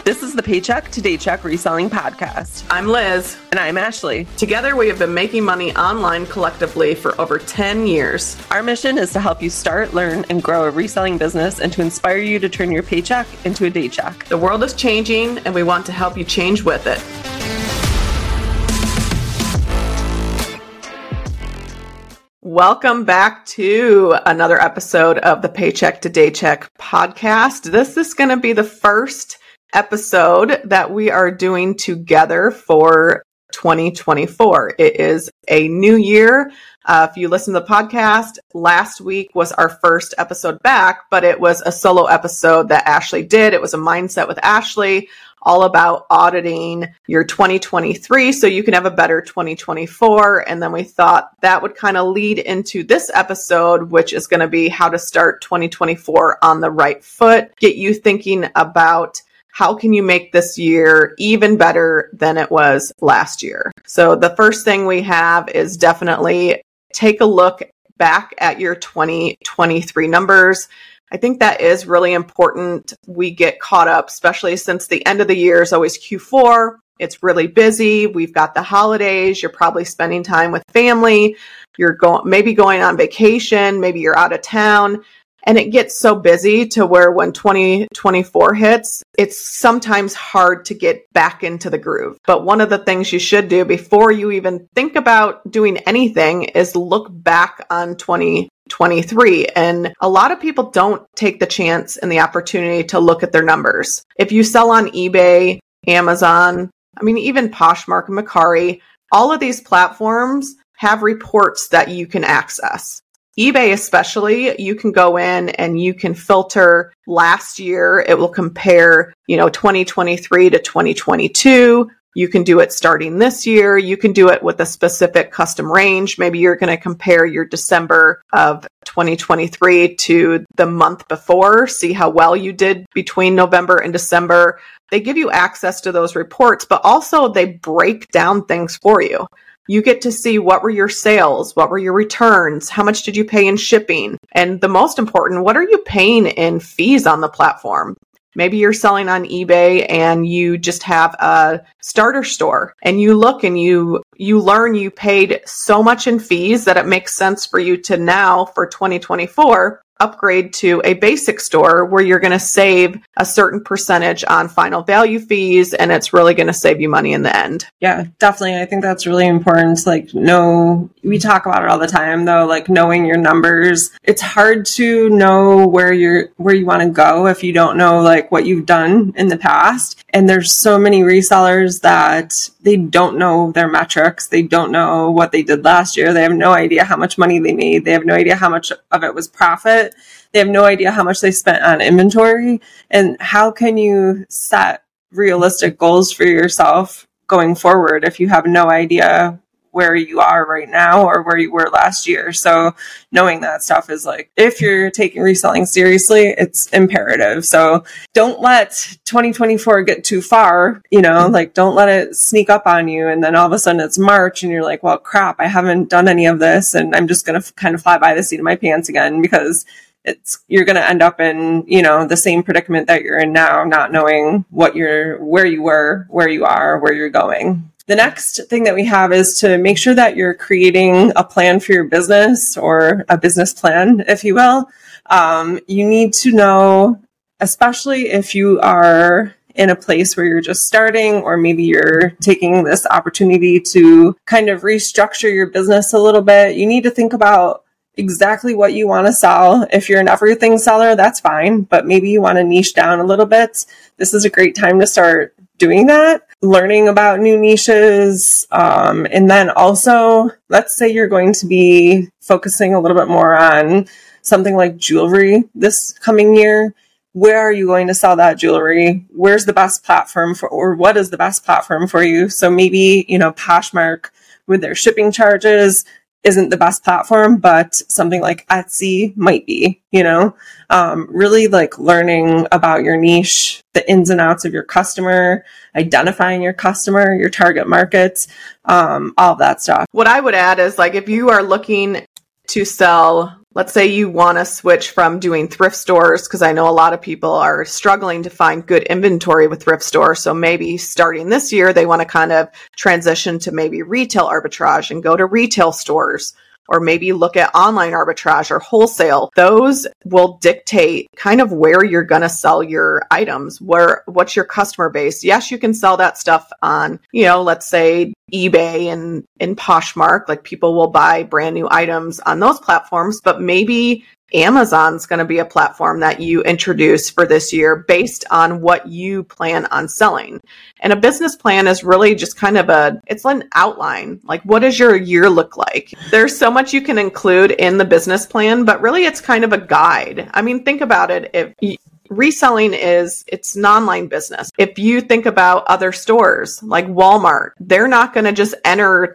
This is the Paycheck to Daycheck Reselling Podcast. I'm Liz. And I'm Ashley. Together, we have been making money online collectively for over 10 years. Our mission is to help you start, learn, and grow a reselling business and to inspire you to turn your paycheck into a daycheck. The world is changing, and we want to help you change with it. Welcome back to another episode of the Paycheck to Daycheck podcast. This is going to be the first episode that we are doing together for 2024. It is a new year. If you listen to the podcast, last week was our first episode back, but it was a solo episode that Ashley did. It was a mindset with Ashley, all about auditing your 2023 so you can have a better 2024. And then we thought that would kind of lead into this episode, which is going to be how to start 2024 on the right foot, get you thinking about how can you make this year even better than it was last year. So the first thing we have is definitely take a look back at your 2023 numbers. I think that is really important. We get caught up, especially since the end of the year is always Q4. It's really busy. We've got the holidays. You're probably spending time with family. You're maybe going on vacation. Maybe you're out of town. And it gets so busy to where when 2024 hits, it's sometimes hard to get back into the groove. But one of the things you should do before you even think about doing anything is look back on 2023. And a lot of people don't take the chance and the opportunity to look at their numbers. If you sell on eBay, Amazon, even Poshmark and Mercari, all of these platforms have reports that you can access. eBay especially, you can go in and you can filter last year. It will compare, 2023 to 2022. You can do it starting this year. You can do it with a specific custom range. Maybe you're going to compare your December of 2023 to the month before, see how well you did between November and December. They give you access to those reports, but also they break down things for you. You get to see what were your sales, what were your returns, how much did you pay in shipping, and the most important, what are you paying in fees on the platform? Maybe you're selling on eBay and you just have a starter store and you look and you learn you paid so much in fees that it makes sense for you to now for 2024 upgrade to a basic store where you're going to save a certain percentage on final value fees, and it's really going to save you money in the end. Yeah, definitely. I think that's really important. We talk about it all the time though, knowing your numbers. It's hard to know where you want to go if you don't know what you've done in the past. And there's so many resellers that they don't know their metrics. They don't know what they did last year. They have no idea how much money they made. They have no idea how much of it was profit. They have no idea how much they spent on inventory. And how can you set realistic goals for yourself going forward if you have no idea where you are right now or where you were last year? So knowing that stuff is if you're taking reselling seriously, it's imperative. So don't let 2024 get too far, don't let it sneak up on you. And then all of a sudden it's March and you're like, well, crap, I haven't done any of this. And I'm just going to kind of fly by the seat of my pants again, because you're going to end up in, the same predicament that you're in now, not knowing where you were, where you are, where you're going. The next thing that we have is to make sure that you're creating a plan for your business, or a business plan, if you will. You need to know, especially if you are in a place where you're just starting, or maybe you're taking this opportunity to kind of restructure your business a little bit, you need to think about exactly what you want to sell. If you're an everything seller, that's fine, but maybe you want to niche down a little bit. This is a great time to start doing that, learning about new niches. And then also, let's say you're going to be focusing a little bit more on something like jewelry this coming year. Where are you going to sell that jewelry? Where's the best platform or what is the best platform for you? So maybe, Poshmark with their shipping charges isn't the best platform, but something like Etsy might be, really learning about your niche, the ins and outs of your customer, identifying your customer, your target markets, all of that stuff. What I would add is if you are looking to sell let's say you want to switch from doing thrift stores, because I know a lot of people are struggling to find good inventory with thrift stores. So maybe starting this year, they want to kind of transition to maybe retail arbitrage and go to retail stores, or maybe look at online arbitrage or wholesale. Those will dictate kind of where you're going to sell your items, what's your customer base. Yes, you can sell that stuff on, let's say eBay and in Poshmark, like people will buy brand new items on those platforms, but maybe Amazon's going to be a platform that you introduce for this year based on what you plan on selling. And a business plan is really just kind of it's an outline. Like, what does your year look like? There's so much you can include in the business plan, but really it's kind of a guide. I mean, think about it. Reselling it's an online business. If you think about other stores like Walmart, they're not going to just enter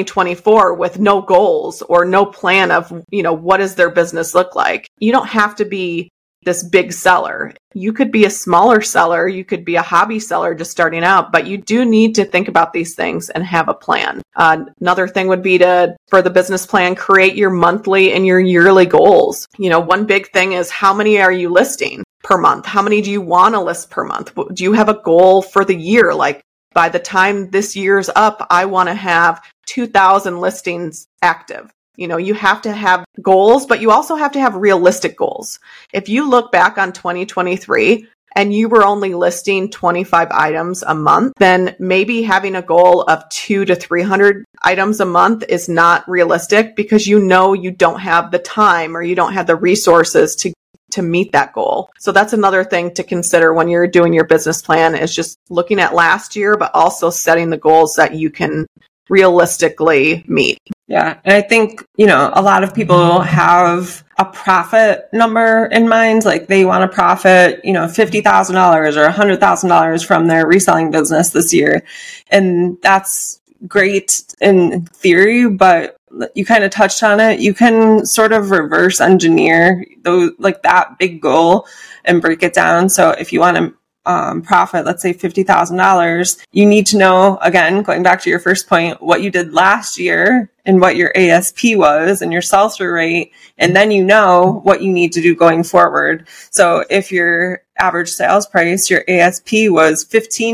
2024 with no goals or no plan of, what does their business look like? You don't have to be this big seller. You could be a smaller seller. You could be a hobby seller just starting out, but you do need to think about these things and have a plan. Another thing would be for the business plan, create your monthly and your yearly goals. One big thing is, how many are you listing per month? How many do you want to list per month? Do you have a goal for the year? Like, by the time this year's up, I want to have 2,000 listings active. You have to have goals, but you also have to have realistic goals. If you look back on 2023 and you were only listing 25 items a month, then maybe having a goal of 200 to 300 items a month is not realistic, because you don't have the time or you don't have the resources to meet that goal. So that's another thing to consider when you're doing your business plan, is just looking at last year, but also setting the goals that you can realistically meet. Yeah. And I think, a lot of people have a profit number in mind. Like, they want to profit, $50,000 or $100,000 from their reselling business this year. And that's great in theory, but you kind of touched on it. You can sort of reverse engineer that big goal and break it down. So if you want to profit, let's say $50,000, you need to know, again, going back to your first point, what you did last year and what your ASP was and your sell-through rate. And then what you need to do going forward. So if your average sales price, your ASP was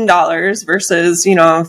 $15 versus,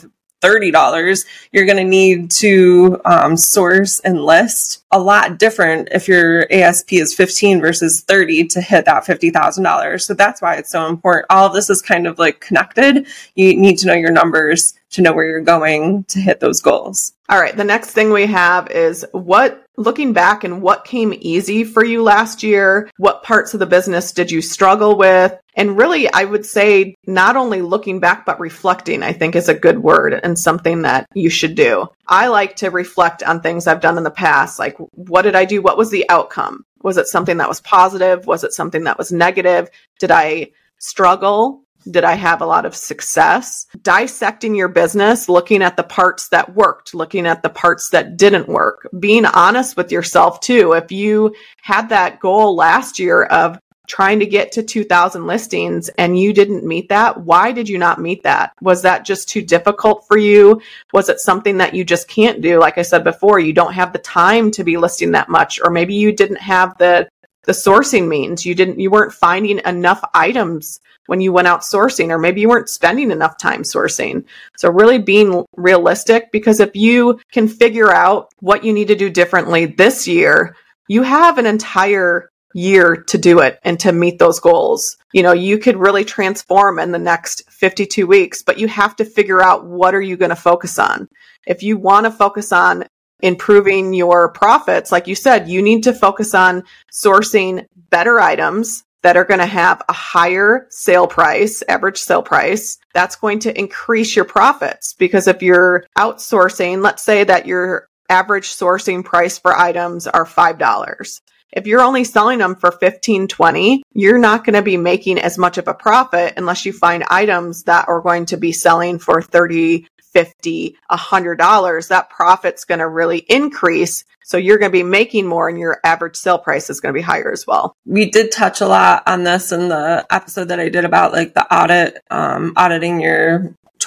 $30, you're going to need to source and list a lot different if your ASP is 15 versus 30 to hit that $50,000. So that's why it's so important. All of this is kind of like connected. You need to know your numbers to know where you're going to hit those goals. All right. The next thing we have is looking back and what came easy for you last year. What parts of the business did you struggle with? And really, I would say not only looking back, but reflecting, I think, is a good word and something that you should do. I like to reflect on things I've done in the past. Like, what did I do? What was the outcome? Was it something that was positive? Was it something that was negative? Did I struggle? Did I have a lot of success? Dissecting your business, looking at the parts that worked, looking at the parts that didn't work, being honest with yourself too. If you had that goal last year of trying to get to 2,000 listings and you didn't meet that, why did you not meet that? Was that just too difficult for you? Was it something that you just can't do? Like I said before, you don't have the time to be listing that much, or maybe you didn't have the sourcing means. You weren't finding enough items when you went out sourcing, or maybe you weren't spending enough time sourcing. So really being realistic, because if you can figure out what you need to do differently this year, you have an entire year to do it and to meet those goals. You could really transform in the next 52 weeks, but you have to figure out, what are you going to focus on? If you want to focus on improving your profits, like you said, you need to focus on sourcing better items that are going to have a higher average sale price. That's going to increase your profits, because if you're outsourcing, let's say that your average sourcing price for items are $5. If you're only selling them for $15, $20, you're not going to be making as much of a profit unless you find items that are going to be selling for $30, $50, $100. That profit's going to really increase. So you're going to be making more, and your average sale price is going to be higher as well. We did touch a lot on this in the episode that I did about like the auditing your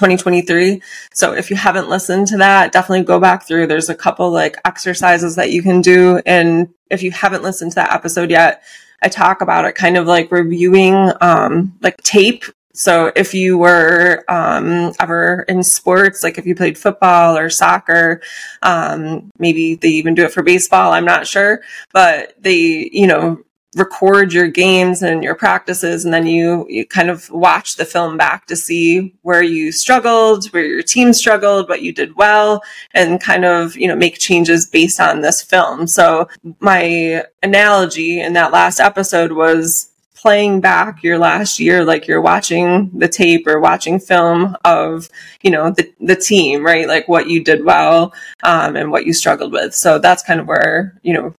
2023. So if you haven't listened to that, definitely go back through. There's a couple like exercises that you can do. And if you haven't listened to that episode yet, I talk about it kind of like reviewing like tape. So if you were ever in sports, like if you played football or soccer, maybe they even do it for baseball, I'm not sure, but they, record your games and your practices, and then you kind of watch the film back to see where you struggled, where your team struggled, what you did well, and kind of, make changes based on this film. So my analogy in that last episode was playing back your last year, like you're watching the tape or watching film of, the team, right? Like what you did well, and what you struggled with. So that's kind of where,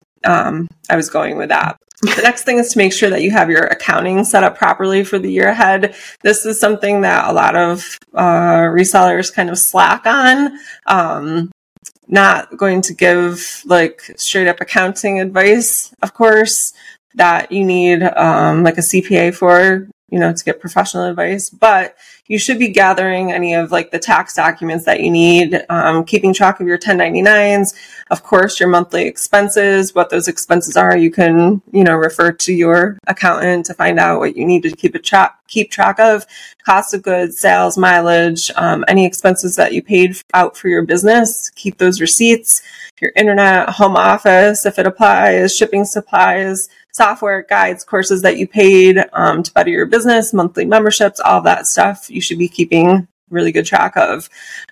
I was going with that. The next thing is to make sure that you have your accounting set up properly for the year ahead. This is something that a lot of resellers kind of slack on. Not going to give like straight up accounting advice, of course, that you need like a CPA for, to get professional advice, but you should be gathering any of like the tax documents that you need, keeping track of your 1099s, of course, your monthly expenses, what those expenses are. You can, refer to your accountant to find out what you need to keep track of, cost of goods, sales, mileage, any expenses that you paid out for your business, keep those receipts, your internet, home office, if it applies, shipping supplies, software, guides, courses that you paid to better your business, monthly memberships, all that stuff you should be keeping really good track of.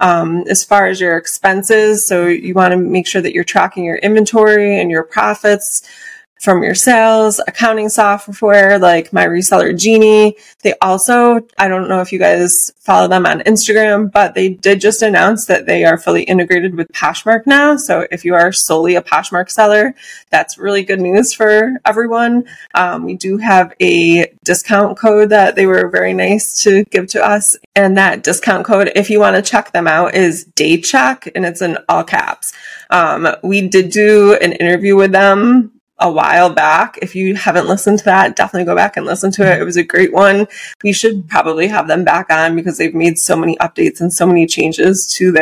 As far as your expenses, so you want to make sure that you're tracking your inventory and your profits from your sales, accounting software like My Reseller Genie. They also, I don't know if you guys follow them on Instagram, but they did just announce that they are fully integrated with Poshmark now. So if you are solely a Poshmark seller, that's really good news for everyone. We do have a discount code that they were very nice to give to us. And that discount code, if you want to check them out, is DayCheck, and it's in all caps. We did do an interview with them a while back. If you haven't listened to that, definitely go back and listen to it. It was a great one. We should probably have them back on because they've made so many updates and so many changes to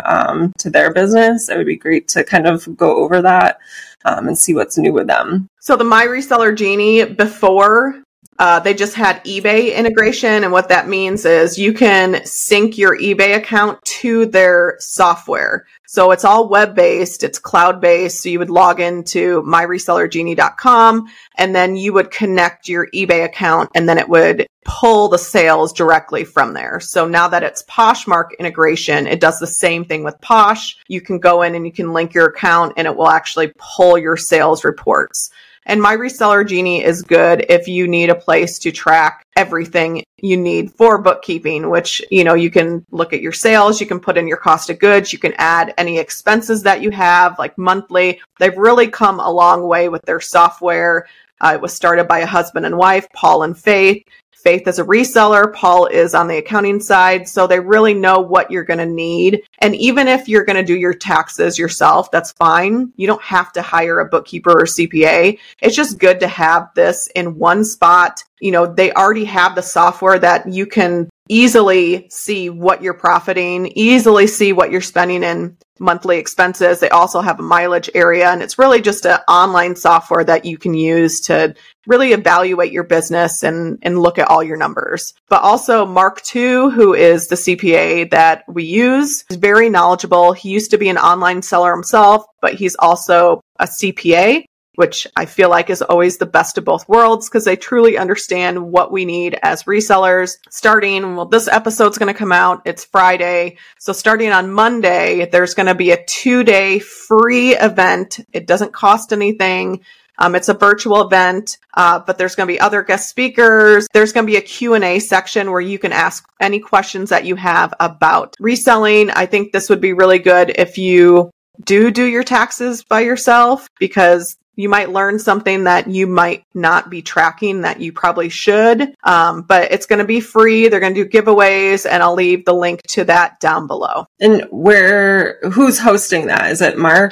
their business. It would be great to kind of go over that and see what's new with them. So the My Reseller Genie, before they just had eBay integration, and what that means is you can sync your eBay account to their software. So it's all web-based, it's cloud-based, so you would log into myresellergenie.com, and then you would connect your eBay account, and then it would pull the sales directly from there. So now that it's Poshmark integration, it does the same thing with Posh. You can go in and you can link your account, and it will actually pull your sales reports. And My Reseller Genie is good if you need a place to track everything you need for bookkeeping, which, you can look at your sales, you can put in your cost of goods, you can add any expenses that you have, like monthly. They've really come a long way with their software. It was started by a husband and wife, Paul and Faith. Faith is a reseller. Paul is on the accounting side. So they really know what you're going to need. And even if you're going to do your taxes yourself, that's fine. You don't have to hire a bookkeeper or CPA. It's just good to have this in one spot. They already have the software that you can easily see what you're profiting, easily see what you're spending in monthly expenses. They also have a mileage area, and it's really just an online software that you can use to really evaluate your business and look at all your numbers. But also Mark II, who is the CPA that we use, is very knowledgeable. He used to be an online seller himself, but he's also a CPA, which I feel like is always the best of both worlds because they truly understand what we need as resellers. This episode's going to come out. It's Friday. So starting on Monday, there's going to be a 2-day free event. It doesn't cost anything. It's a virtual event, but there's going to be other guest speakers. There's going to be a Q&A section where you can ask any questions that you have about reselling. I think this would be really good if you do your taxes by yourself, because you might learn something that you might not be tracking that you probably should. But it's going to be free. They're going to do giveaways, and I'll leave the link to that down below. And who's hosting that? Is it Mark?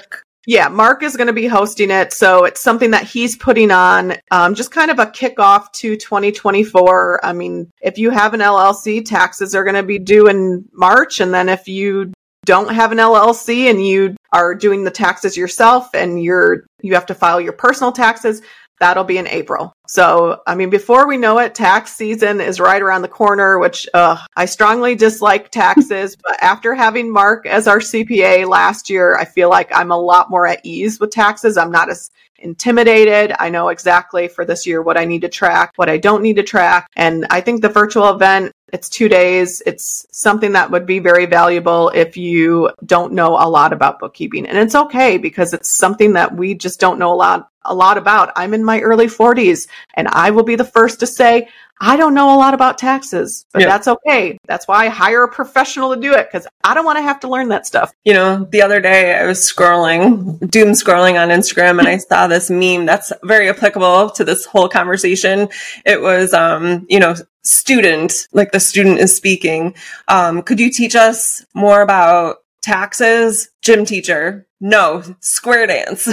Yeah, Mark is going to be hosting it. So it's something that he's putting on, just kind of a kickoff to 2024. I mean, if you have an LLC, taxes are going to be due in March. And then if you don't have an LLC and you are doing the taxes yourself and you have to file your personal taxes, that'll be in April. So, I mean, before we know it, tax season is right around the corner, which I strongly dislike taxes. But after having Mark as our CPA last year, I feel like I'm a lot more at ease with taxes. I'm not as intimidated. I know exactly for this year what I need to track, what I don't need to track. And I think the virtual event, it's 2 days. It's something that would be very valuable if you don't know a lot about bookkeeping. And it's okay because it's something that we just don't know a lot about. I'm in my early 40s and I will be the first to say, I don't know a lot about taxes, but that's okay. That's why I hire a professional to do it because I don't want to have to learn that stuff. You know, the other day I was doom scrolling on Instagram and I saw this meme that's very applicable to this whole conversation. It was, student, like the student is speaking. Could you teach us more about taxes? Gym teacher. No, square dance.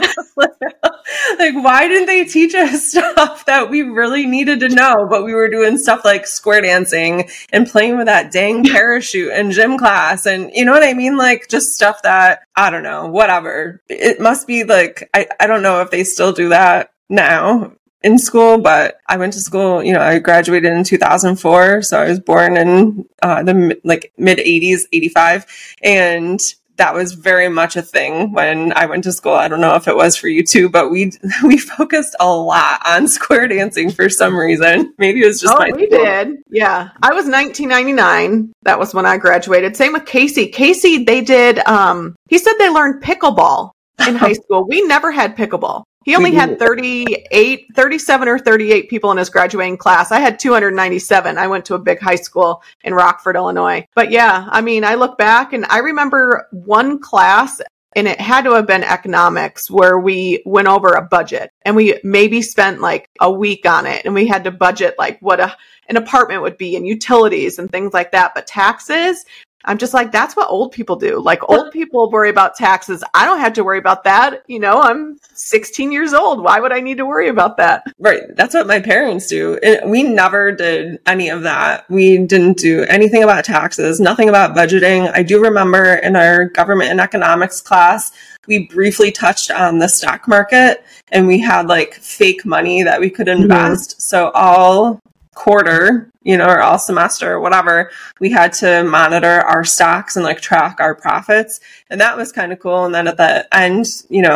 Like, why didn't they teach us stuff that we really needed to know? But we were doing stuff like square dancing and playing with that dang parachute in gym class. And you know what I mean? Like, just stuff that, I don't know, whatever. It must be like, I don't know if they still do that now in school, but I went to school, I graduated in 2004. So I was born in the mid 80s, 85. And that was very much a thing when I went to school. I don't know if it was for you too, but we focused a lot on square dancing for some reason. Maybe it was just we did. Yeah. I was 1999. That was when I graduated. Same with Casey. Casey, they did, he said they learned pickleball in high school. We never had pickleball. He only had 37 or 38 people in his graduating class. I had 297. I went to a big high school in Rockford, Illinois. But yeah, I mean, I look back and I remember one class, and it had to have been economics, where we went over a budget and we maybe spent like a week on it, and we had to budget like what an apartment would be and utilities and things like that. But taxes, I'm just like, that's what old people do. Like, old people worry about taxes. I don't have to worry about that. I'm 16 years old. Why would I need to worry about that? Right. That's what my parents do. And we never did any of that. We didn't do anything about taxes, nothing about budgeting. I do remember in our government and economics class, we briefly touched on the stock market, and we had like fake money that we could invest. Mm-hmm. So all quarter, or all semester or whatever, we had to monitor our stocks and like track our profits. And that was kind of cool. And then at the end,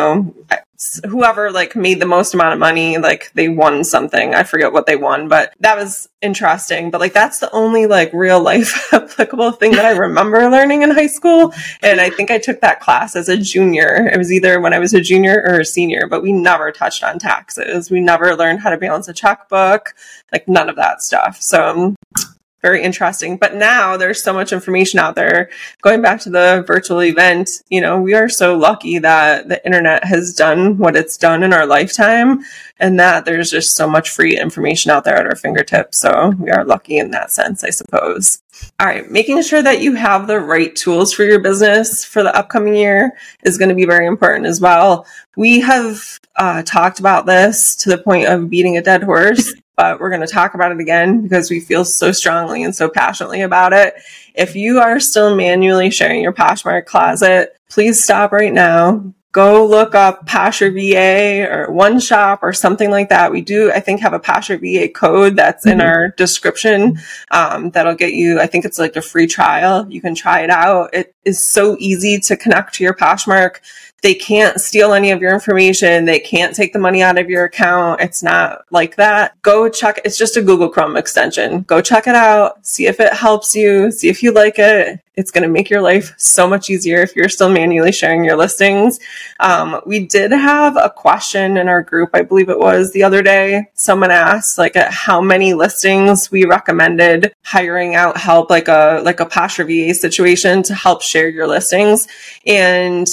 whoever like made the most amount of money, like they won something. I forget what they won, but that was interesting. But like, that's the only like real life applicable thing that I remember learning in high school. And I think I took that class as a junior. It was either when I was a junior or a senior, but we never touched on taxes. We never learned how to balance a checkbook, like none of that stuff. So very interesting. But now there's so much information out there. Going back to the virtual event, we are so lucky that the internet has done what it's done in our lifetime, and that there's just so much free information out there at our fingertips. So we are lucky in that sense, I suppose. All right. Making sure that you have the right tools for your business for the upcoming year is going to be very important as well. We have talked about this to the point of beating a dead horse, but we're going to talk about it again because we feel so strongly and so passionately about it. If you are still manually sharing your Poshmark closet, please stop right now. Go look up Poshmark VA or One Shop or something like that. We do, I think, have a Poshmark VA code that's in our description. That'll get you, I think it's like a free trial. You can try it out. It is so easy to connect to your Poshmark. They can't steal any of your information. They can't take the money out of your account. It's not like that. Go check. It's just a Google Chrome extension. Go check it out. See if it helps you. See if you like it. It's going to make your life so much easier if you're still manually sharing your listings. We did have a question in our group, I believe it was the other day. Someone asked like how many listings we recommended hiring out help, like a Poshmark VA situation to help share your listings. And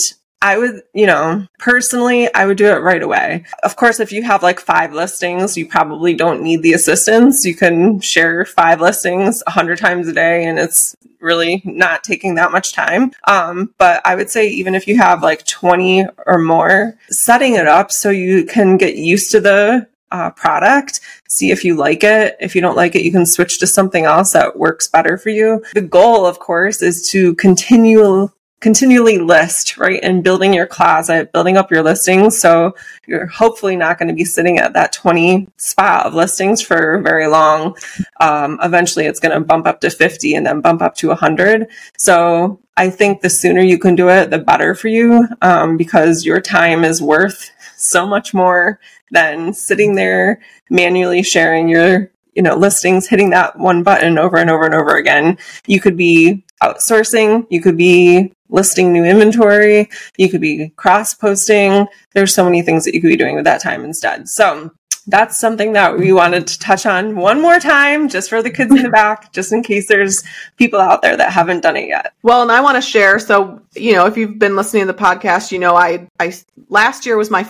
I would, personally, I would do it right away. Of course, if you have like 5 listings, you probably don't need the assistance. You can share 5 listings 100 times a day, and it's really not taking that much time. But I would say even if you have like 20 or more, setting it up so you can get used to the product, see if you like it. If you don't like it, you can switch to something else that works better for you. The goal, of course, is to continually list, right? And building your closet, building up your listings. So you're hopefully not going to be sitting at that 20 spot of listings for very long. Eventually it's going to bump up to 50 and then bump up to 100. So I think the sooner you can do it, the better for you, because your time is worth so much more than sitting there manually sharing your listings, hitting that one button over and over and over again. You could be outsourcing, you could be listing new inventory, you could be cross-posting. There's so many things that you could be doing with that time instead. So that's something that we wanted to touch on one more time, just for the kids in the back, just in case there's people out there that haven't done it yet. Well, and I want to share. So, if you've been listening to the podcast, I last year was my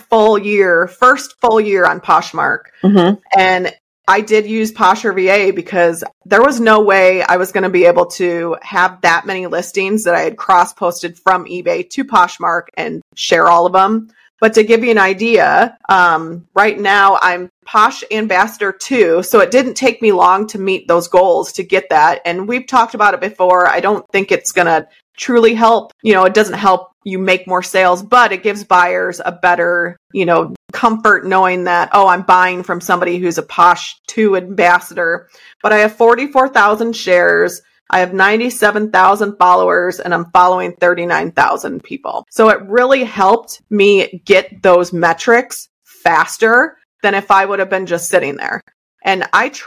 first full year on Poshmark. Mm-hmm. And I did use Posher VA because there was no way I was going to be able to have that many listings that I had cross-posted from eBay to Poshmark and share all of them. But to give you an idea, right now I'm Posh Ambassador 2, so it didn't take me long to meet those goals to get that. And we've talked about it before. I don't think it's going to truly help. It doesn't help you make more sales, but it gives buyers a better, comfort knowing that, I'm buying from somebody who's a Posh 2 ambassador. But I have 44,000 shares. I have 97,000 followers, and I'm following 39,000 people. So it really helped me get those metrics faster than if I would have been just sitting there. And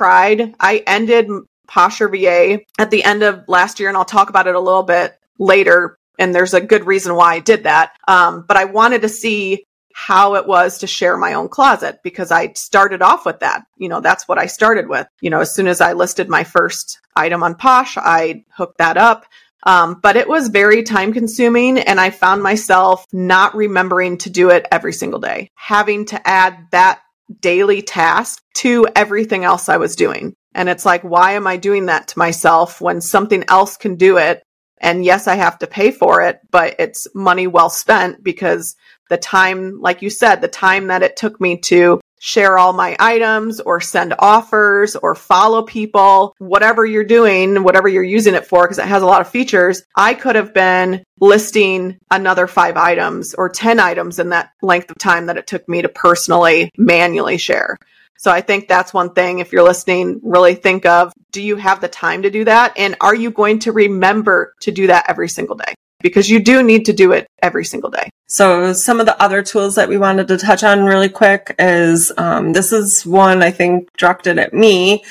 I ended Posher VA at the end of last year, and I'll talk about it a little bit later. And there's a good reason why I did that. But I wanted to see how it was to share my own closet, because I started off with that. That's what I started with. As soon as I listed my first item on Posh, I hooked that up. But it was very time consuming, and I found myself not remembering to do it every single day, having to add that daily task to everything else I was doing. And it's like, why am I doing that to myself when something else can do it? And yes, I have to pay for it, but it's money well spent, because the time, like you said, the time that it took me to share all my items or send offers or follow people, whatever you're doing, whatever you're using it for, because it has a lot of features, I could have been listing another 5 items or 10 items in that length of time that it took me to personally, manually share. So I think that's one thing, if you're listening, really think of, do you have the time to do that? And are you going to remember to do that every single day? Because you do need to do it every single day. So some of the other tools that we wanted to touch on really quick is, this is one I think directed at me.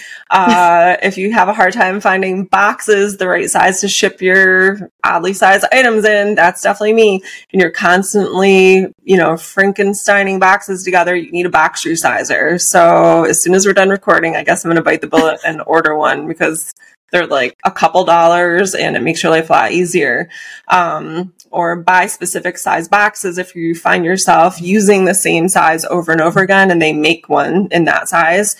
If you have a hard time finding boxes the right size to ship your oddly sized items in, that's definitely me. And you're constantly, Frankensteining boxes together, you need a box resizer. So as soon as we're done recording, I guess I'm going to bite the bullet and order one, because they're like a couple dollars and it makes your life a lot easier. Or buy specific size boxes if you find yourself using the same size over and over again and they make one in that size.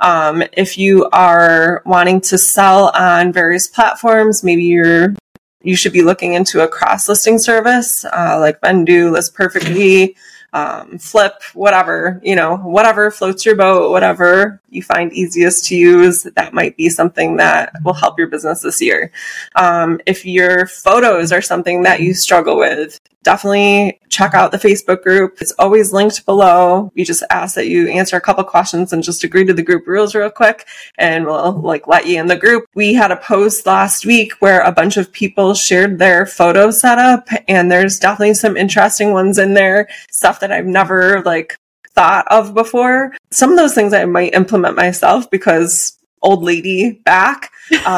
If you are wanting to sell on various platforms, maybe you should be looking into a cross-listing service, like Vendoo, List Perfectly, Flip, whatever, whatever floats your boat, whatever you find easiest to use, that might be something that will help your business this year. If your photos are something that you struggle with, definitely check out the Facebook group. It's always linked below. We just ask that you answer a couple questions and just agree to the group rules real quick, and we'll let you in the group. We had a post last week where a bunch of people shared their photo setup, and there's definitely some interesting ones in there, stuff that I've never thought of before. Some of those things I might implement myself, because old lady back,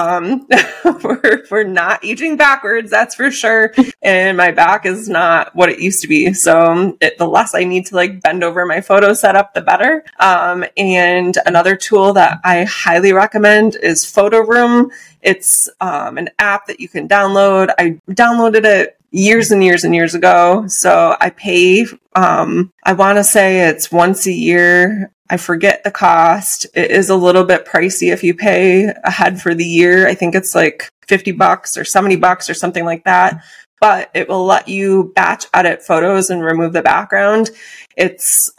we're not aging backwards, that's for sure. And my back is not what it used to be. So the less I need to bend over my photo setup, the better. And another tool that I highly recommend is Photo Room. It's an app that you can download. I downloaded it years and years and years ago. So I pay, I want to say it's once a year. I forget the cost. It is a little bit pricey if you pay ahead for the year. I think it's like $50 or $70 or something like that. But it will let you batch edit photos and remove the background. It's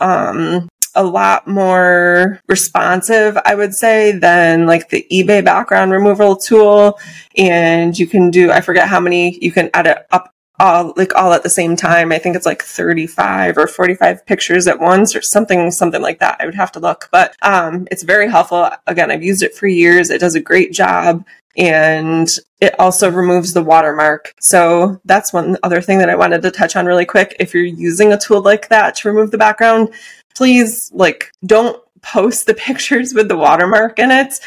a lot more responsive, I would say, than like the eBay background removal tool. And you can do, I forget how many you can edit up all at the same time. I think it's like 35 or 45 pictures at once or something like that. I would have to look, but it's very helpful. Again, I've used it for years. It does a great job. And it also removes the watermark. So that's one other thing that I wanted to touch on really quick. If you're using a tool like that to remove the background, please don't post the pictures with the watermark in it.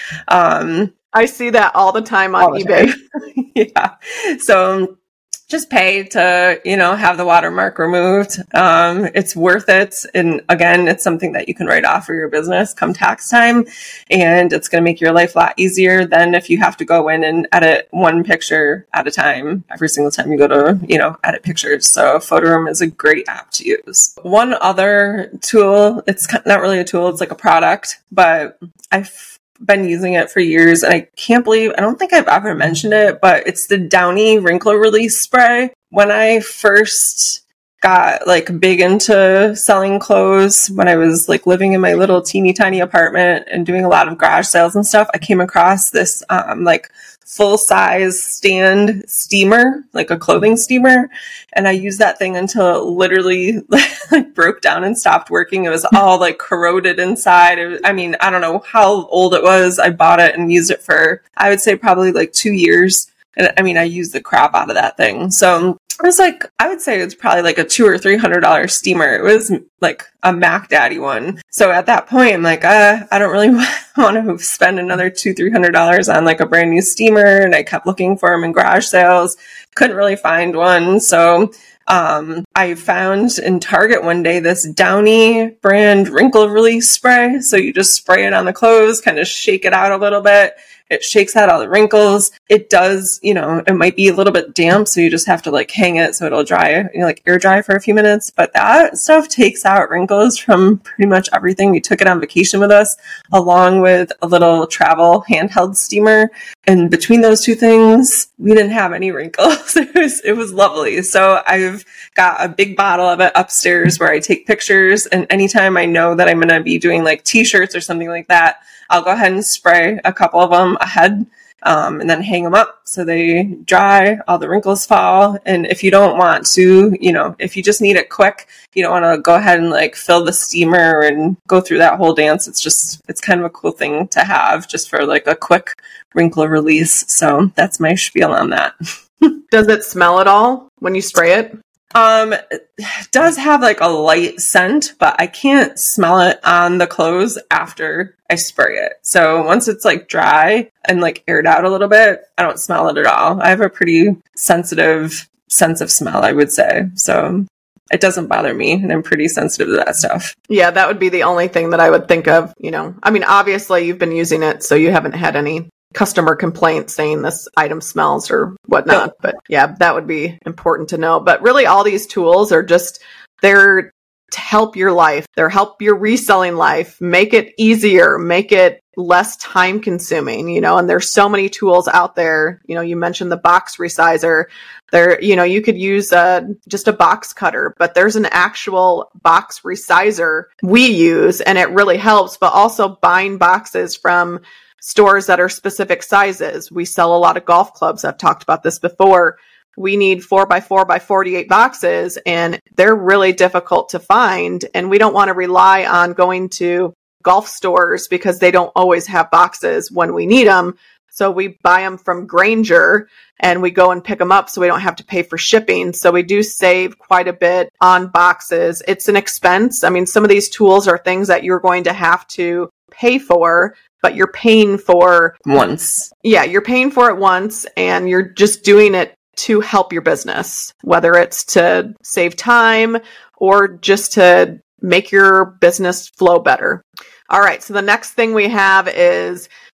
I see that all the time on eBay. Yeah. So just pay to, have the watermark removed. It's worth it. And again, it's something that you can write off for your business come tax time. And it's going to make your life a lot easier than if you have to go in and edit one picture at a time every single time you go to, edit pictures. So Photoroom is a great app to use. One other tool, it's not really a tool, it's like a product, but I've been using it for years and I don't think I've ever mentioned it, but it's the Downy wrinkle release spray. When I first got big into selling clothes, when I was living in my little teeny tiny apartment and doing a lot of garage sales and stuff, I came across this full size stand steamer, like a clothing steamer. And I used that thing until it literally broke down and stopped working. It was all corroded inside. I don't know how old it was. I bought it and used it for, I would say probably 2 years. And I used the crap out of that thing. So it was I would say it's probably a $200 or $300 steamer. It was a Mac Daddy one. So at that point, I'm I don't really want to spend another $200-$300 on a brand new steamer. And I kept looking for them in garage sales. Couldn't really find one. So I found in Target one day this Downy brand wrinkle release spray. So you just spray it on the clothes, kind of shake it out a little bit. It shakes out all the wrinkles. It does, it might be a little bit damp, so you just have to hang it so it'll dry, air dry for a few minutes. But that stuff takes out wrinkles from pretty much everything. We took it on vacation with us, along with a little travel handheld steamer. And between those two things, we didn't have any wrinkles. It was lovely. So I've got a big bottle of it upstairs where I take pictures. And anytime I know that I'm going to be doing t-shirts or something like that, I'll go ahead and spray a couple of them ahead and then hang them up so they dry, all the wrinkles fall. And if you don't want to, if you just need it quick, you don't want to go ahead and fill the steamer and go through that whole dance. It's kind of a cool thing to have just for a quick wrinkle release. So that's my spiel on that. Does it smell at all when you spray it? It does have a light scent, but I can't smell it on the clothes after I spray it. So once it's dry and aired out a little bit, I don't smell it at all. I have a pretty sensitive sense of smell, I would say. So it doesn't bother me, and I'm pretty sensitive to that stuff. Yeah, that would be the only thing that I would think of, obviously you've been using it, so you haven't had any customer complaints saying this item smells or whatnot. No. But yeah, that would be important to know. But really all these tools are they're to help your life. They're help your reselling life, make it easier, make it less time consuming, and there's so many tools out there. You mentioned the box resizer there, you could use just a box cutter, but there's an actual box resizer we use and it really helps, but also buying boxes from stores that are specific sizes. We sell a lot of golf clubs. I've talked about this before. We need 4x4x48 boxes and they're really difficult to find. And we don't want to rely on going to golf stores because they don't always have boxes when we need them. So we buy them from Grainger and we go and pick them up so we don't have to pay for shipping. So we do save quite a bit on boxes. It's an expense. Some of these tools are things that you're going to have to pay for, but you're paying for once. Yeah, you're paying for it once and you're just doing it to help your business, whether it's to save time or just to make your business flow better. All right, so the next thing we have is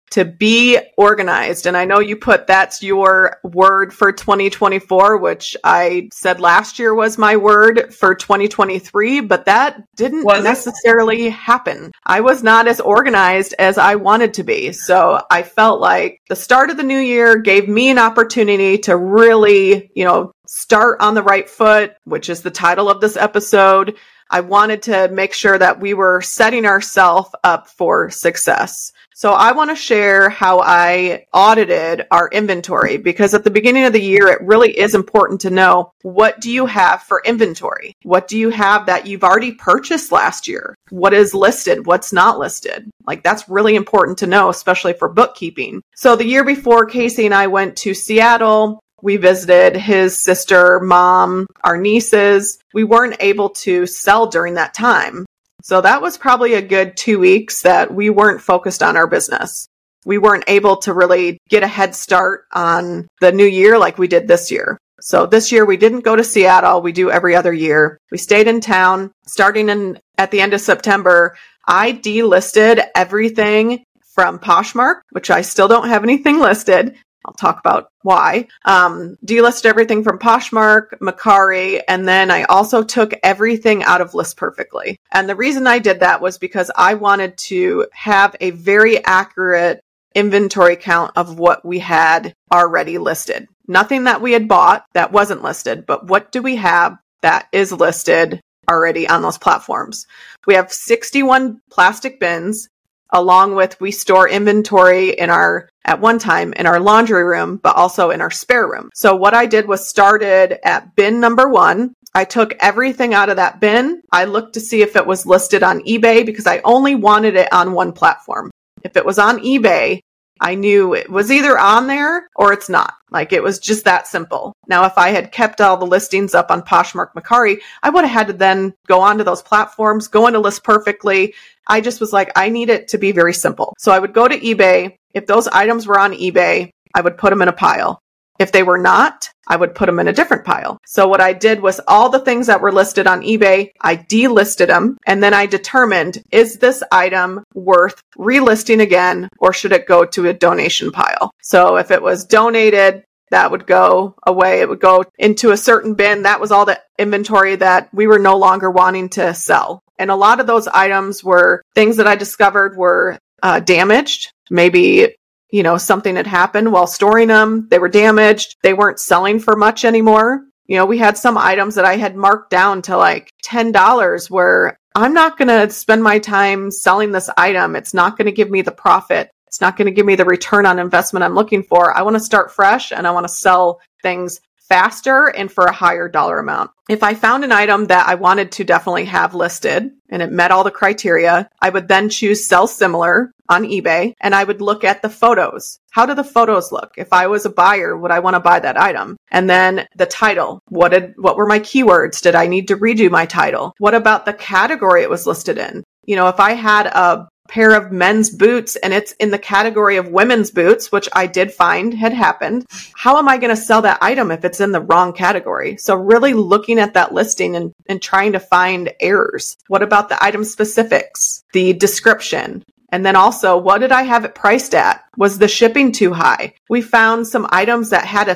to be organized. And I know you put that's your word for 2024, which I said last year was my word for 2023, but that didn't necessarily happen. I was not as organized as I wanted to be. So I felt like the start of the new year gave me an opportunity to really, start on the right foot, which is the title of this episode. I wanted to make sure that we were setting ourselves up for success. So I want to share how I audited our inventory, because at the beginning of the year, it really is important to know, what do you have for inventory? What do you have that you've already purchased last year? What is listed? What's not listed? Like, that's really important to know, especially for bookkeeping. So the year before, Casey and I went to Seattle. We visited his sister, mom, our nieces. We weren't able to sell during that time. So that was probably a good 2 weeks that we weren't focused on our business. We weren't able to really get a head start on the new year like we did this year. So this year we didn't go to Seattle. We do every other year. We stayed in town. Starting at the end of September, I delisted everything from Poshmark, which I still don't have anything listed. I'll talk about why. Delisted everything from Poshmark, Mercari, and then I also took everything out of List Perfectly. And the reason I did that was because I wanted to have a very accurate inventory count of what we had already listed. Nothing that we had bought that wasn't listed, but what do we have that is listed already on those platforms? We have 61 plastic bins. Along with, we store inventory at one time in our laundry room, but also in our spare room. So what I did was started at bin number 1. I took everything out of that bin. I looked to see if it was listed on eBay, because I only wanted it on one platform. If it was on eBay, I knew it was either on there or it's not. Like, it was just that simple. Now, if I had kept all the listings up on Poshmark, Mercari, I would have had to then go onto those platforms, go into List Perfectly. I just was like, I need it to be very simple. So I would go to eBay. If those items were on eBay, I would put them in a pile. If they were not, I would put them in a different pile. So what I did was, all the things that were listed on eBay, I delisted them. And then I determined, is this item worth relisting again, or should it go to a donation pile? So if it was donated, that would go away. It would go into a certain bin. That was all the inventory that we were no longer wanting to sell. And a lot of those items were things that I discovered were damaged. Maybe something had happened while storing them. They were damaged. They weren't selling for much anymore. We had some items that I had marked down to like $10, where I'm not going to spend my time selling this item. It's not going to give me the profit. It's not going to give me the return on investment I'm looking for. I want to start fresh, and I want to sell things faster and for a higher dollar amount. If I found an item that I wanted to definitely have listed and it met all the criteria, I would then choose sell similar on eBay, and I would look at the photos. How do the photos look? If I was a buyer, would I want to buy that item? And then the title. What were my keywords? Did I need to redo my title? What about the category it was listed in? If I had a pair of men's boots and it's in the category of women's boots, which I did find had happened, how am I going to sell that item if it's in the wrong category? So really looking at that listing and trying to find errors. What about the item specifics, the description? And then also, what did I have it priced at? Was the shipping too high? We found some items that had a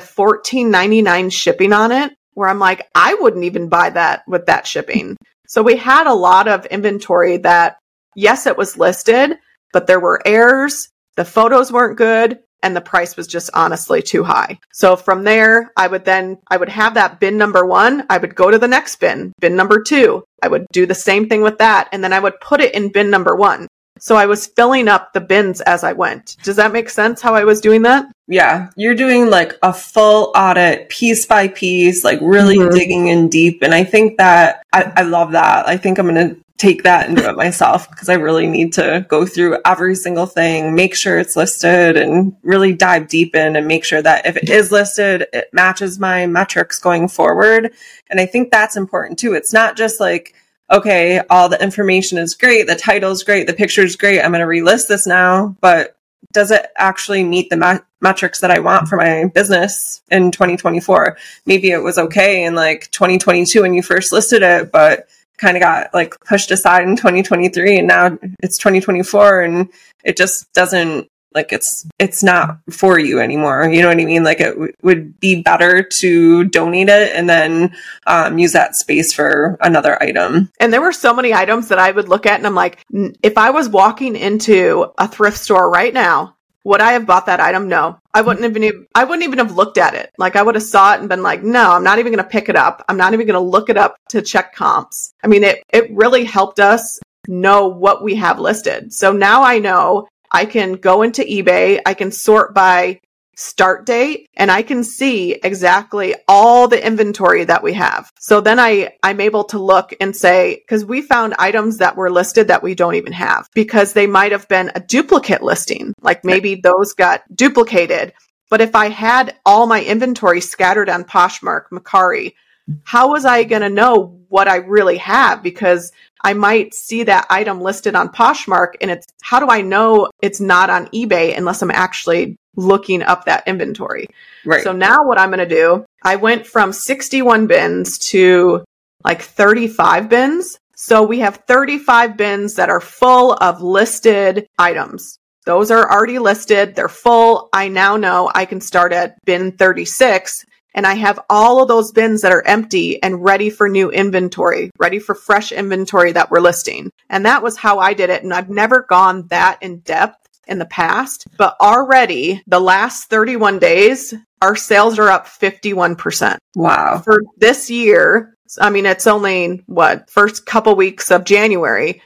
$14.99 shipping on it, where I'm like, I wouldn't even buy that with that shipping. So we had a lot of inventory that, yes, it was listed, but there were errors, the photos weren't good, and the price was just honestly too high. So from there, I would have that bin number 1. I would go to the next bin number 2. I would do the same thing with that, and then I would put it in bin number 1. So I was filling up the bins as I went. Does that make sense how I was doing that? Yeah, you're doing like a full audit, piece by piece, like really digging in deep. And I think that I love that. I think I'm going to take that and do it myself, because I really need to go through every single thing, make sure it's listed, and really dive deep in and make sure that if it is listed, it matches my metrics going forward. And I think that's important too. It's not just like, okay, all the information is great, the title's great, the picture's great, I'm going to relist this now, but does it actually meet the metrics that I want for my business in 2024? Maybe it was okay in like 2022 when you first listed it, but kind of got like pushed aside in 2023, and now it's 2024 and it just doesn't like it's not for you anymore. You know what I mean? Like it would be better to donate it and then use that space for another item. And there were so many items that I would look at and I'm like, if I was walking into a thrift store right now, would I have bought that item? No, I wouldn't even have looked at it. Like I would have saw it and been like, no, I'm not even going to pick it up. I'm not even going to look it up to check comps. I mean, it really helped us know what we have listed. So now I know I can go into eBay, I can sort by start date, and I can see exactly all the inventory that we have. So then I'm able to look and say, because we found items that were listed that we don't even have because they might have been a duplicate listing. Like maybe those got duplicated. But if I had all my inventory scattered on Poshmark, Mercari, how was I going to know what I really have? Because I might see that item listed on Poshmark and how do I know it's not on eBay unless I'm actually looking up that inventory? Right. So now what I'm going to do, I went from 61 bins to like 35 bins. So we have 35 bins that are full of listed items. Those are already listed. They're full. I now know I can start at bin 36 and I have all of those bins that are empty and ready for new inventory, ready for fresh inventory that we're listing. And that was how I did it. And I've never gone that in depth in the past, but already the last 31 days, our sales are up 51%. Wow. For this year, I mean, it's only first couple weeks of January,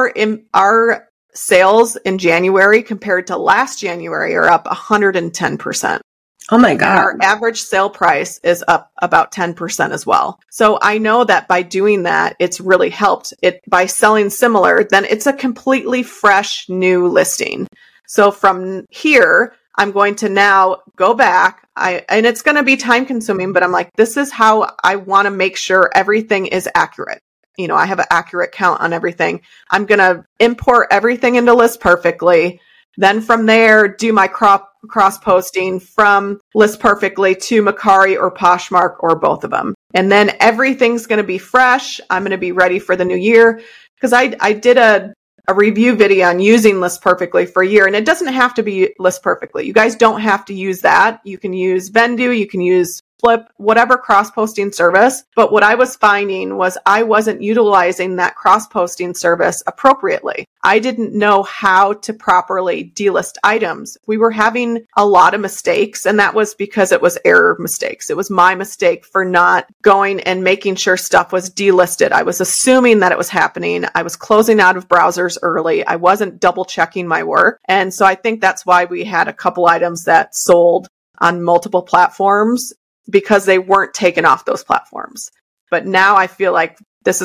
our sales in January compared to last January are up 110%. Oh my God. Our average sale price is up about 10% as well. So I know that by doing that, it's really helped it by selling similar, then it's a completely fresh new listing. So from here, I'm going to now go back. And it's going to be time consuming, but I'm like, this is how I want to make sure everything is accurate. You know, I have an accurate count on everything. I'm going to import everything into List Perfectly. Then from there, do my cross posting from List Perfectly to Mercari or Poshmark or both of them. And then everything's going to be fresh. I'm going to be ready for the new year because I did a review video on using List Perfectly for a year, and it doesn't have to be List Perfectly. You guys don't have to use that. You can use Vendoo, you can use Flip, whatever cross-posting service. But what I was finding was I wasn't utilizing that cross-posting service appropriately. I didn't know how to properly delist items. We were having a lot of mistakes, and that was because it was error mistakes. It was my mistake for not going and making sure stuff was delisted. I was assuming that it was happening. I was closing out of browsers early. I wasn't double checking my work. And so I think that's why we had a couple items that sold on multiple platforms, because they weren't taken off those platforms. But now I feel like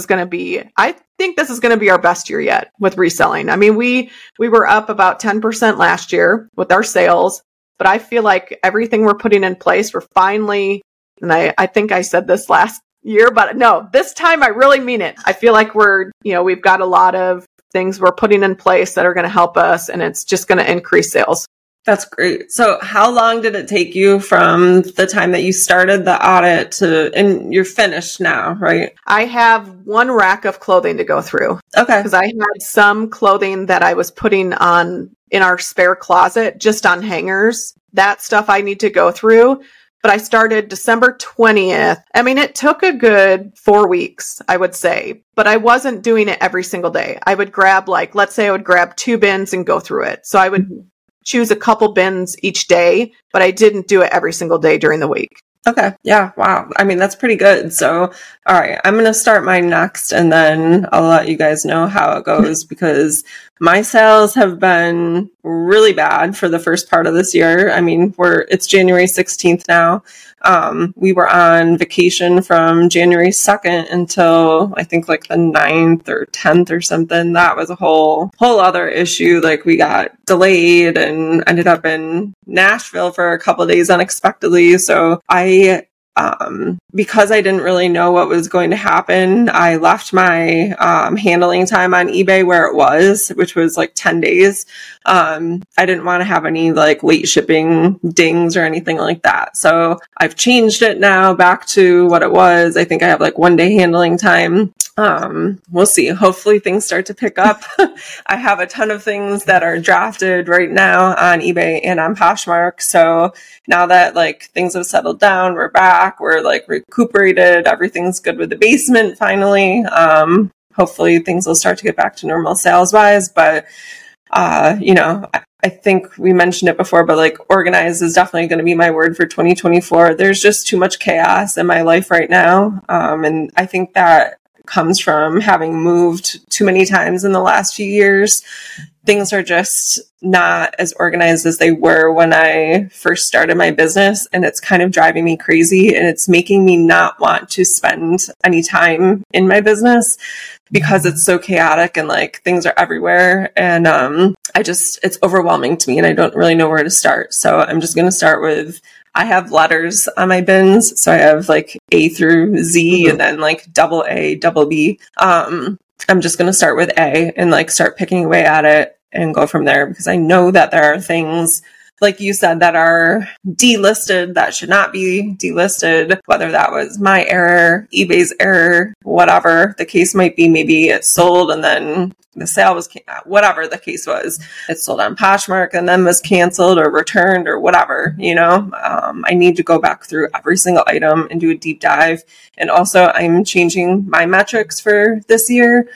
I think this is going to be our best year yet with reselling. I mean, we were up about 10% last year with our sales, but I feel like everything we're putting in place, we're finally, and I think I said this last year, but no, this time I really mean it. I feel like we've got a lot of things we're putting in place that are going to help us, and it's just going to increase sales. That's great. So how long did it take you from the time that you started the audit and you're finished now, right? I have one rack of clothing to go through. Okay. Because I had some clothing that I was putting on in our spare closet, just on hangers. That stuff I need to go through. But I started December 20th. I mean, it took a good 4 weeks, I would say, but I wasn't doing it every single day. I would grab let's say I would grab 2 bins and go through it. So I would choose a couple bins each day, but I didn't do it every single day during the week. Okay. Yeah. Wow. I mean, that's pretty good. So, all right, I'm going to start mine next and then I'll let you guys know how it goes because my sales have been really bad for the first part of this year. I mean, it's January 16th now. We were on vacation from January 2nd until I think like the 9th or 10th or something. That was a whole other issue. Like we got delayed and ended up in Nashville for a couple of days unexpectedly. So because I didn't really know what was going to happen, I left my handling time on eBay where it was, which was like 10 days. I didn't want to have any like late shipping dings or anything like that. So I've changed it now back to what it was. I think I have like 1 day handling time. We'll see. Hopefully things start to pick up. I have a ton of things that are drafted right now on eBay and on Poshmark. So now that like things have settled down, we're back, we're like recuperated, everything's good with the basement finally. Hopefully things will start to get back to normal sales wise, but I think we mentioned it before, but like organized is definitely going to be my word for 2024. There's just too much chaos in my life right now. And I think that comes from having moved too many times in the last few years. Things are just not as organized as they were when I first started my business. And it's kind of driving me crazy. And it's making me not want to spend any time in my business because it's so chaotic and like things are everywhere. And it's overwhelming to me and I don't really know where to start. So I'm just going to start with, I have letters on my bins. So I have like A through Z and then like double A, double B. I'm just going to start with A and like start picking away at it and go from there because I know that there are things like you said that are delisted that should not be delisted, whether that was my error, eBay's error, whatever the case might be. Maybe it sold and then the sale was, whatever the case was, it sold on Poshmark and then was canceled or returned or whatever, I need to go back through every single item and do a deep dive. And also I'm changing my metrics for this year.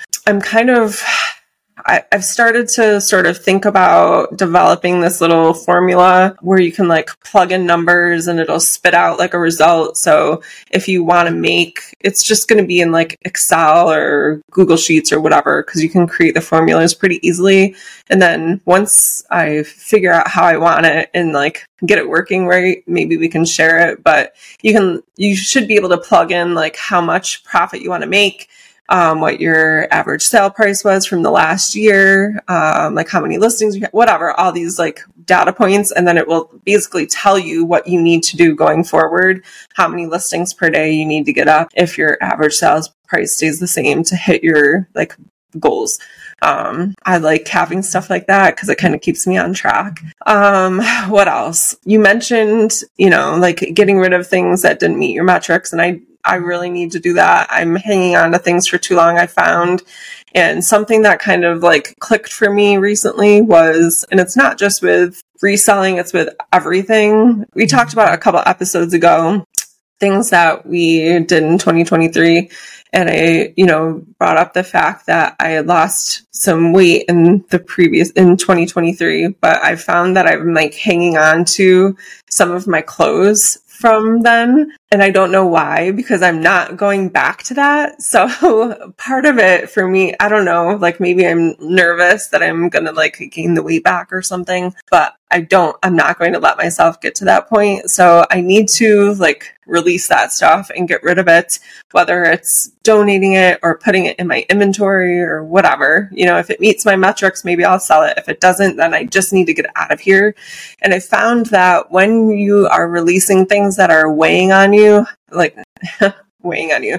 I've started to sort of think about developing this little formula where you can like plug in numbers and it'll spit out like a result. So if you want to it's just going to be in like Excel or Google Sheets or whatever, because you can create the formulas pretty easily. And then once I figure out how I want it and like get it working right, maybe we can share it. But you should be able to plug in like how much profit you want to make. What your average sale price was from the last year, like how many listings you had, whatever, all these like data points. And then it will basically tell you what you need to do going forward, how many listings per day you need to get up if your average sales price stays the same to hit your like goals. I like having stuff like that because it kind of keeps me on track. What else? You mentioned, like getting rid of things that didn't meet your metrics. And I really need to do that. I'm hanging on to things for too long, I found. And something that kind of like clicked for me recently was, and it's not just with reselling, it's with everything. We talked about a couple episodes ago, things that we did in 2023. And I, brought up the fact that I had lost some weight in 2023, but I found that I'm like hanging on to some of my clothes from then. And I don't know why, because I'm not going back to that. So part of it for me, I don't know, like maybe I'm nervous that I'm going to like gain the weight back or something, but I'm not going to let myself get to that point. So I need to like release that stuff and get rid of it, whether it's donating it or putting it in my inventory or whatever. If it meets my metrics, maybe I'll sell it. If it doesn't, then I just need to get out of here. And I found that when you are releasing things that are weighing on you, like weighing on you,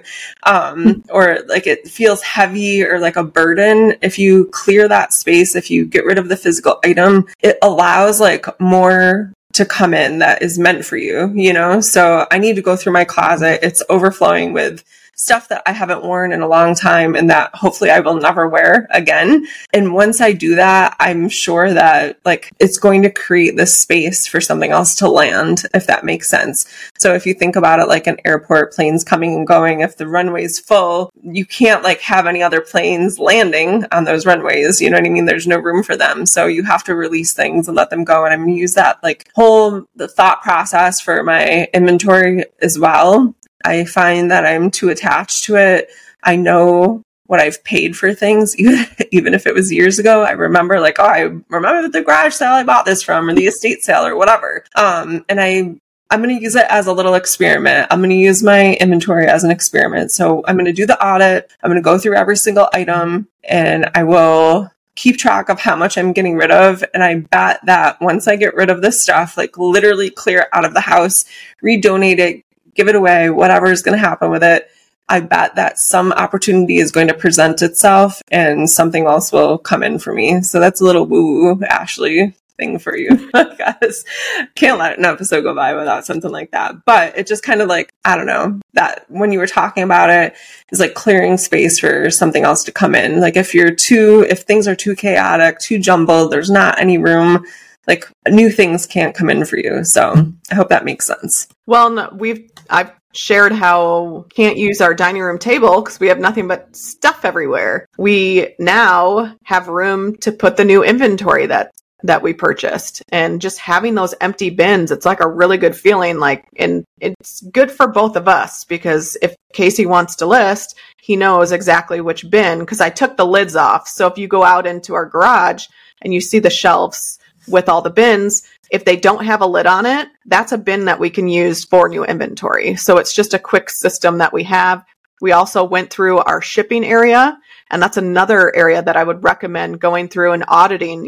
or like it feels heavy or like a burden, if you clear that space, if you get rid of the physical item, it allows like more to come in that is meant for you, So I need to go through my closet. It's overflowing with stuff that I haven't worn in a long time and that hopefully I will never wear again. And once I do that, I'm sure that like it's going to create this space for something else to land, if that makes sense. So if you think about it like an airport, planes coming and going, if the runway's full, you can't like have any other planes landing on those runways. You know what I mean? There's no room for them. So you have to release things and let them go. And I'm going to use that like the thought process for my inventory as well. I find that I'm too attached to it. I know what I've paid for things, even if it was years ago. I remember like, I remember the garage sale I bought this from or the estate sale or whatever. And I'm going to use it as a little experiment. I'm going to use my inventory as an experiment. So I'm going to do the audit. I'm going to go through every single item and I will keep track of how much I'm getting rid of. And I bet that once I get rid of this stuff, like literally clear it out of the house, redonate it, give it away, whatever is going to happen with it, I bet that some opportunity is going to present itself and something else will come in for me. So that's a little woo-woo, Ashley. thing for you. Because can't let an episode go by without something like that. But it just kind of like, I don't know, that when you were talking about it, is like clearing space for something else to come in. Like if things are too chaotic, too jumbled, there's not any room, like new things can't come in for you. So I hope that makes sense. Well, no, I've shared how can't use our dining room table because we have nothing but stuff everywhere. We now have room to put the new inventory that we purchased, and just having those empty bins, it's like a really good feeling. Like, and it's good for both of us because if Casey wants to list, he knows exactly which bin because I took the lids off. So if you go out into our garage and you see the shelves with all the bins, if they don't have a lid on it, that's a bin that we can use for new inventory. So it's just a quick system that we have. We also went through our shipping area, and that's another area that I would recommend going through and auditing.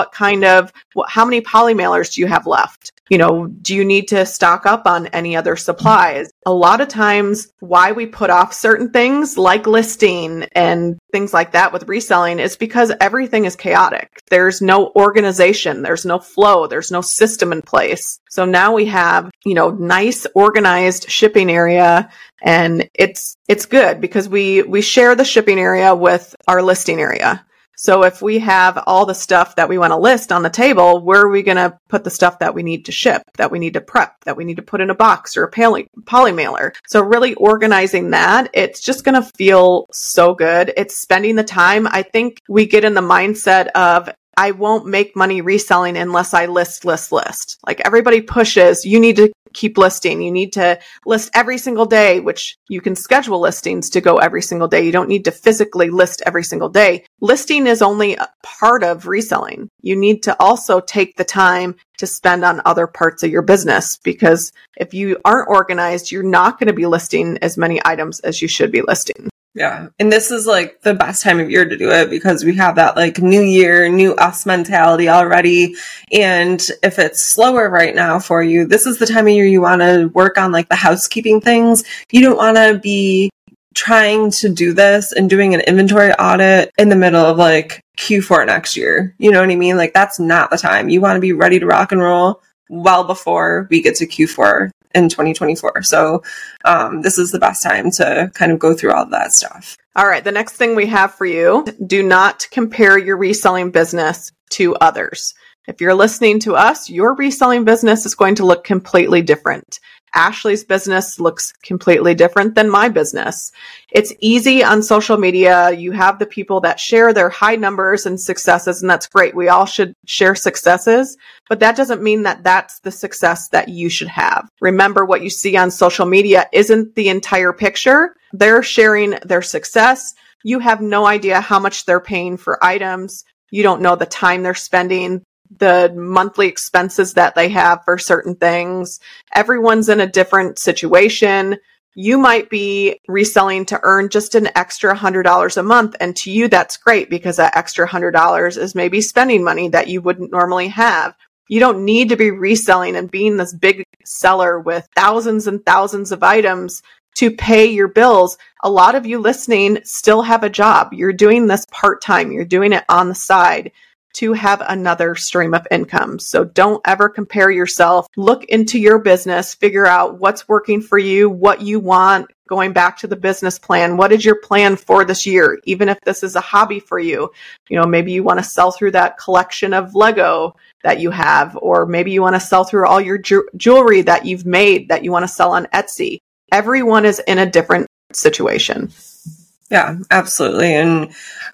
How many poly mailers do you have left? Do you need to stock up on any other supplies? A lot of times why we put off certain things like listing and things like that with reselling is because everything is chaotic. There's no organization, there's no flow, there's no system in place. So now we have, nice organized shipping area, and it's good because we share the shipping area with our listing area. So if we have all the stuff that we want to list on the table, where are we going to put the stuff that we need to ship, that we need to prep, that we need to put in a box or a poly mailer? So really organizing that, it's just going to feel so good. It's spending the time. I think we get in the mindset of, I won't make money reselling unless I list. Like everybody pushes, you need to keep listing. You need to list every single day, which you can schedule listings to go every single day. You don't need to physically list every single day. Listing is only a part of reselling. You need to also take the time to spend on other parts of your business, because if you aren't organized, you're not going to be listing as many items as you should be listing. Yeah. And this is like the best time of year to do it because we have that like new year, new us mentality already. And if it's slower right now for you, this is the time of year you want to work on like the housekeeping things. You don't want to be trying to do this and doing an inventory audit in the middle of like Q4 next year. You know what I mean? Like that's not the time. You want to be ready to rock and roll well before we get to Q4 in 2024. So this is the best time to kind of go through all of that stuff. All right. The next thing we have for you, do not compare your reselling business to others. If you're listening to us, your reselling business is going to look completely different. Ashley's business looks completely different than my business. It's easy on social media. You have the people that share their high numbers and successes, and that's great. We all should share successes, but that doesn't mean that that's the success that you should have. Remember, what you see on social media isn't the entire picture. They're sharing their success. You have no idea how much they're paying for items. You don't know the time they're spending, the monthly expenses that they have for certain things. Everyone's in a different situation. You might be reselling to earn just an extra $100 a month. And to you, that's great because that extra $100 is maybe spending money that you wouldn't normally have. You don't need to be reselling and being this big seller with thousands and thousands of items to pay your bills. A lot of you listening still have a job. You're doing this part-time. You're doing it on the side to have another stream of income. So don't ever compare yourself. Look into your business, figure out what's working for you, what you want, going back to the business plan. What is your plan for this year? Even if this is a hobby for you, maybe you want to sell through that collection of Lego that you have, or maybe you want to sell through all your jewelry that you've made that you want to sell on Etsy. Everyone is in a different situation. Yeah, absolutely. And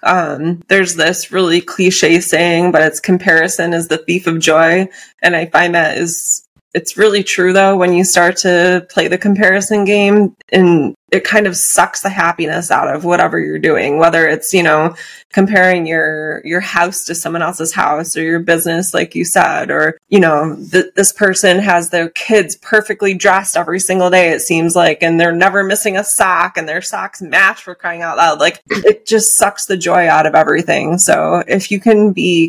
there's this really cliche saying, but it's comparison is the thief of joy. And I find that it's really true though, when you start to play the comparison game, and it kind of sucks the happiness out of whatever you're doing, whether it's, comparing your house to someone else's house, or your business, like you said, or, this person has their kids perfectly dressed every single day, it seems like, and they're never missing a sock, and their socks match, for crying out loud. Like, it just sucks the joy out of everything. So if you can be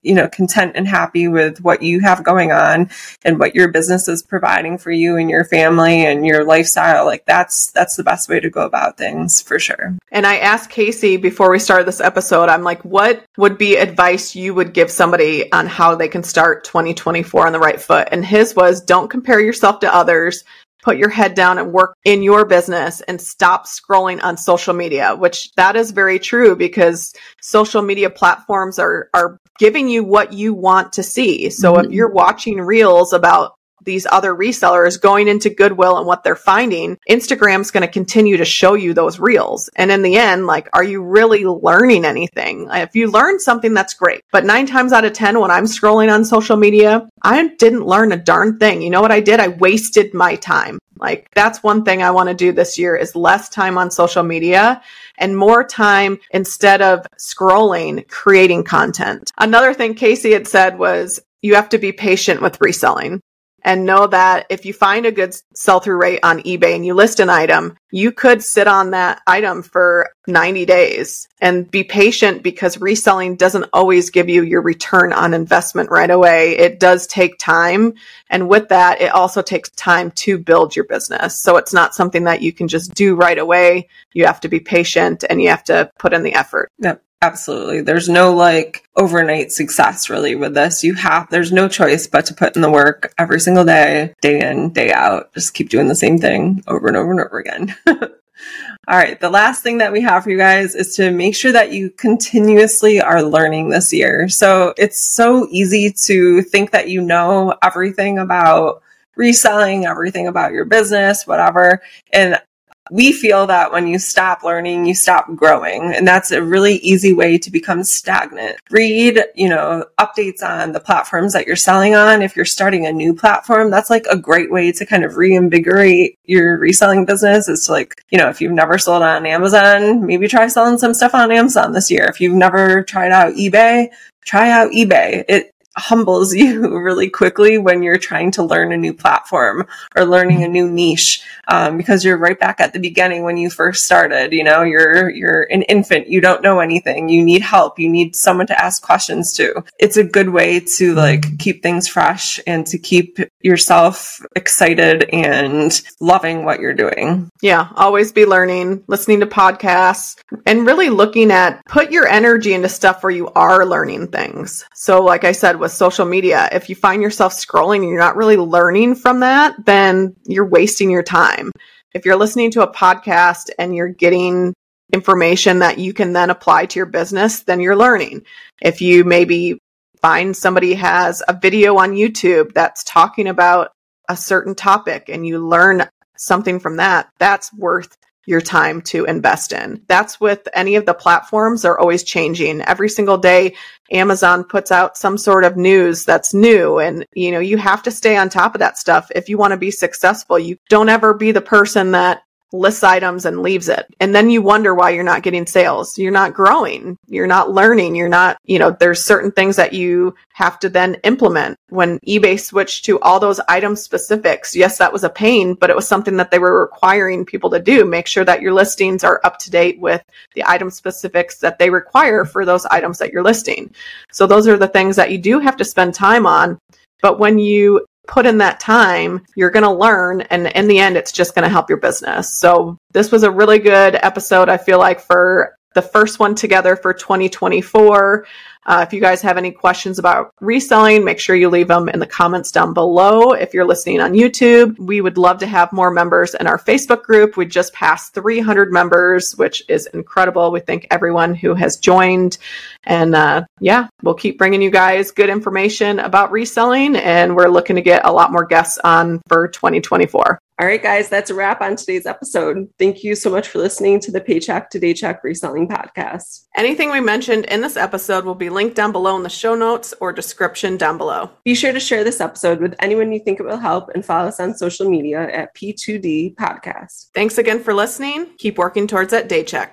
content and happy with what you have going on and what your business is providing for you and your family and your lifestyle, like that's the best way to go about things for sure. And I asked Casey before we started this episode, I'm like, what would be advice you would give somebody on how they can start 2024 on the right foot? And his was, don't compare yourself to others. Put your head down and work in your business and stop scrolling on social media, which that is very true because social media platforms are giving you what you want to see. So if you're watching reels about these other resellers going into Goodwill and what they're finding, Instagram's going to continue to show you those reels. And in the end, like, are you really learning anything? If you learn something, that's great. But 9 times out of 10, when I'm scrolling on social media, I didn't learn a darn thing. You know what I did? I wasted my time. Like, that's one thing I want to do this year is less time on social media and more time, instead of scrolling, creating content. Another thing Casey had said was you have to be patient with reselling. And know that if you find a good sell-through rate on eBay and you list an item, you could sit on that item for 90 days and be patient, because reselling doesn't always give you your return on investment right away. It does take time. And with that, it also takes time to build your business. So it's not something that you can just do right away. You have to be patient and you have to put in the effort. Yep. Absolutely. There's no like overnight success really with this. There's no choice but to put in the work every single day, day in, day out. Just keep doing the same thing over and over and over again. All right. The last thing that we have for you guys is to make sure that you continuously are learning this year. So it's so easy to think that you know everything about reselling, everything about your business, whatever. And we feel that when you stop learning, you stop growing. And that's a really easy way to become stagnant. Read, updates on the platforms that you're selling on. If you're starting a new platform, that's like a great way to kind of reinvigorate your reselling business. It's like, if you've never sold on Amazon, maybe try selling some stuff on Amazon this year. If you've never tried out eBay, try out eBay. It humbles you really quickly when you're trying to learn a new platform or learning a new niche, because you're right back at the beginning when you first started. You're an infant. You don't know anything. You need help. You need someone to ask questions to. It's a good way to like keep things fresh and to keep yourself excited and loving what you're doing. Yeah, always be learning, listening to podcasts, and really looking at, put your energy into stuff where you are learning things. So like I said, with social media, if you find yourself scrolling and you're not really learning from that, then you're wasting your time. If you're listening to a podcast and you're getting information that you can then apply to your business, then you're learning. If you maybe find somebody has a video on YouTube that's talking about a certain topic and you learn something from that, that's worth your time to invest in. That's with any of the platforms. They're always changing. Every single day, Amazon puts out some sort of news that's new. And, you have to stay on top of that stuff if you want to be successful. You don't ever be the person that lists items and leaves it. And then you wonder why you're not getting sales. You're not growing. You're not learning. You're not, there's certain things that you have to then implement. When eBay switched to all those item specifics, yes, that was a pain, but it was something that they were requiring people to do. Make sure that your listings are up to date with the item specifics that they require for those items that you're listing. So those are the things that you do have to spend time on. But when you put in that time, you're going to learn. And in the end, it's just going to help your business. So this was a really good episode, I feel like, for the first one together for 2024. If you guys have any questions about reselling, make sure you leave them in the comments down below. If you're listening on YouTube, we would love to have more members in our Facebook group. We just passed 300 members, which is incredible. We thank everyone who has joined. And we'll keep bringing you guys good information about reselling. And we're looking to get a lot more guests on for 2024. All right, guys, that's a wrap on today's episode. Thank you so much for listening to the Paycheck to Daycheck Reselling Podcast. Anything we mentioned in this episode will be linked down below in the show notes or description down below. Be sure to share this episode with anyone you think it will help and follow us on social media at P2D Podcast. Thanks again for listening. Keep working towards that day check.